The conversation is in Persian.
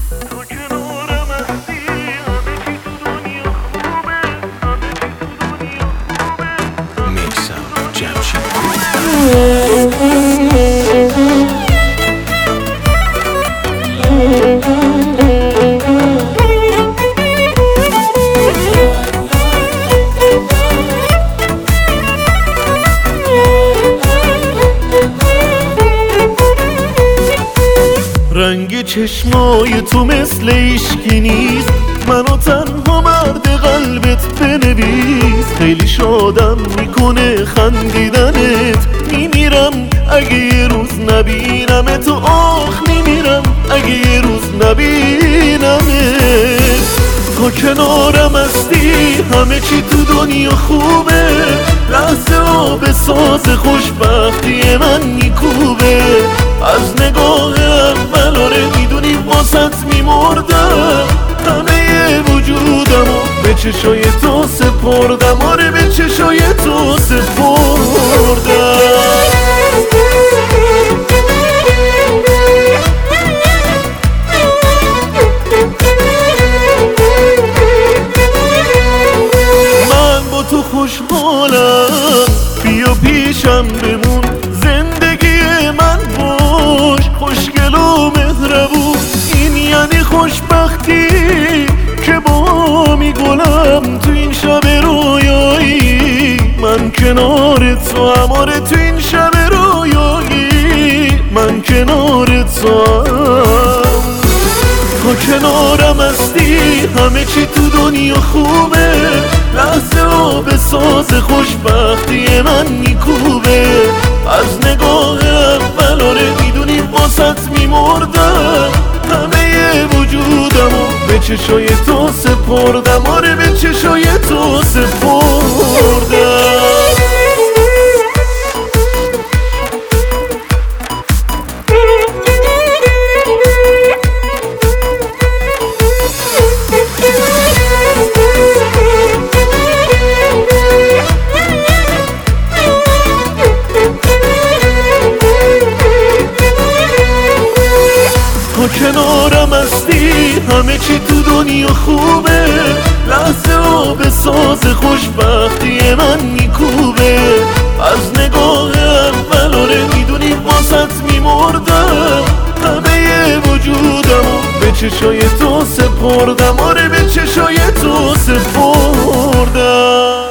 تو کنارم هستی همه چی تو دنیا خوبه، همه چی تو دنیا خوبه. میکسم جمشید رنگ چشمای تو مثل عشقی نیست، منو تنها مرد قلبت بنویس. خیلی شادم میکنه خندیدنت، میمیرم اگه یه روز نبینم تو. آخ میمیرم اگه یه روز نبینمت. تو کنارم هستی همه چی تو دنیا خوبه، لحظه آب ساز خوشبختی من میکوبه. از نگاه اول آره میدونی واسط میمردم، همه وجودمو به چشای تو سپردم. آره به چشای تو سپردم. تو خوشحالم، بیا پیشم بمون، زندگی من باش، خوشگل و مهربون. این یعنی خوشبختی که با میگلم تو این شب رویایی. من کنار تو هم، آره تو این شب رویایی من کنار تو هم. تو کنارم هستی همه چی تو دنیا خوبه، لحظه آب ساز خوشبختی من میکوبه. از نگاه اول آره میدونی واسط میمردم، همه وجودمو به چشای تو سپردم. آره به چشای تو سپردم. تو کنارم هستی همه چی تو دنیا خوبه، لحظه آب ساز خوشبختی من میکوبه. از نگاه اول آره میدونی واسط میمردم، همه وجودمو به چشای تو سپردم. آره به چشای تو سپردم.